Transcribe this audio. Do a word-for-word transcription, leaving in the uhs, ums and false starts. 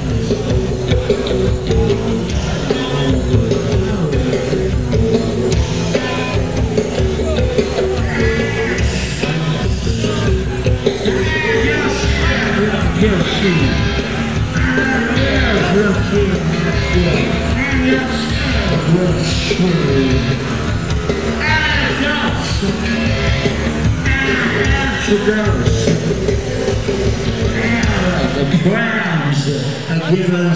Yes, she. Yes, yes, yes, yes. Yes, she. And yes, and yes, the Browns are given